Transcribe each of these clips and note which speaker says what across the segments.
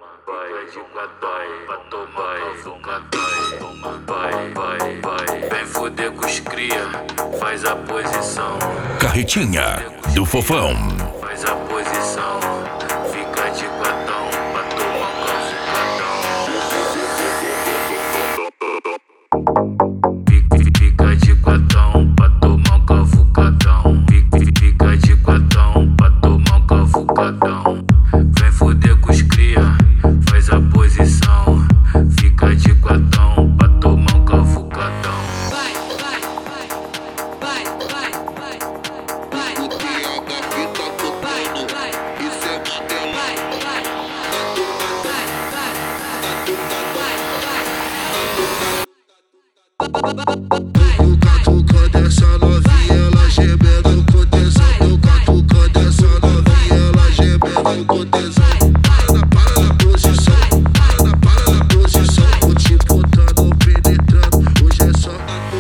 Speaker 1: Vai de quadói, pra tomar cafucadói. Vai. Vem fuder com os cria, faz a posição.
Speaker 2: Carretinha do Fofão.
Speaker 1: Faz a posição, fica de quatão, pra tomar cafucadão. Fica de quatão, pra tomar um cafucadão. Fica de quatão, pra tomar um cafucadão. Vem fuder com os cria, faz a posição. Fica de quatão, pra tomar um cafucadão.
Speaker 3: Vai. O cria da fita tocando, isso é Martelão. Catuca dessa novinha, ela gemendo com tesão. Catuca dessa novinha, ela gemendo com tesão. Para na posição, para na posição. Vou te botando, penetrando, hoje é só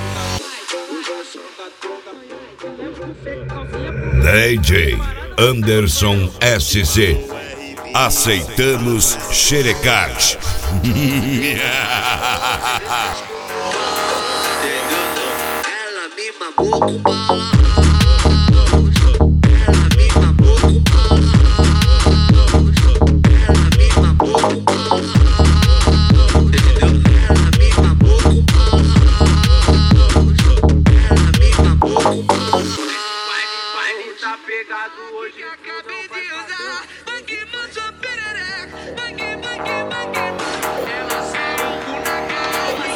Speaker 2: DJ Anderson SC. Aceitamos xerecate.
Speaker 3: Ela me mamou com bala. Ela me mamou com bala. Ela me mamou com bala. Ela me mamou com bala. Ela me mamou com bala. Vai tá pegado hoje. Acabei de usar. Bangue, mancha, perereca. Bangue. Ela saiu com na calma.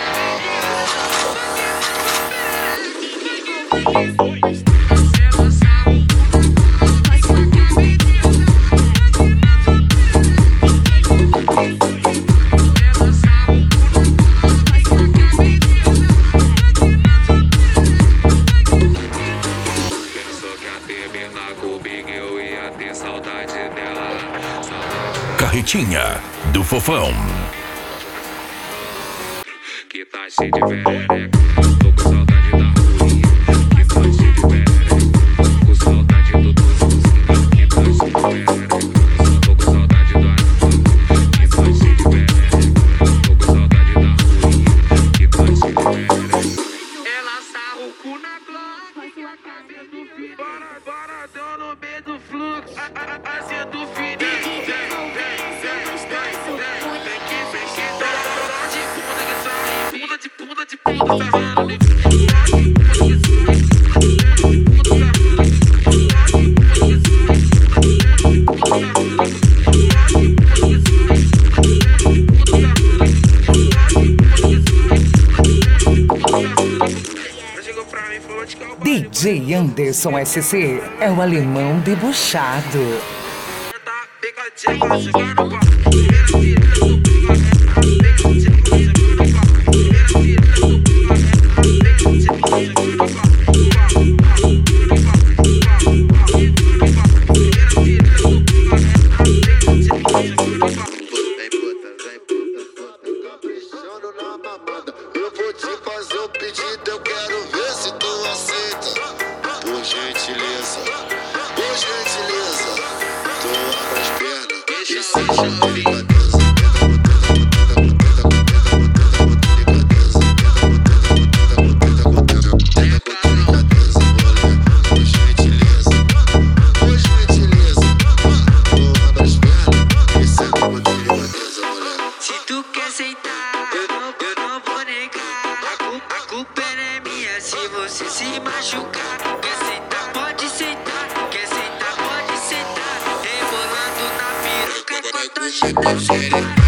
Speaker 2: Carretinha do Fofão.
Speaker 4: Que tá cheio de perereca, tô com saudade da ruinha. Que tá cheio de perereca, tô com saudade do docinho. Que tá cheio de perereca, tô com saudade do anão. Que tá cheio de perereca, tô com saudade da ruinha. Que tá cheio de perereca.
Speaker 3: Ela sarra o cu na glock, faz sua casa do filho. Bora, deu no meio do fluxo, a do filho.
Speaker 5: DJ Anderson SC é o alemão debochado.
Speaker 3: Eu vou te fazer um pedido, eu quero ver se tu aceita. Por gentileza, tu abre as pernas e seja delicadeza. Se tu quer aceitar, eu não vou negar. A culpa é minha se você se machucar. Quer sentar, pode sentar. Quer sentar, pode sentar. Rebolando na piroca com a tua xereca.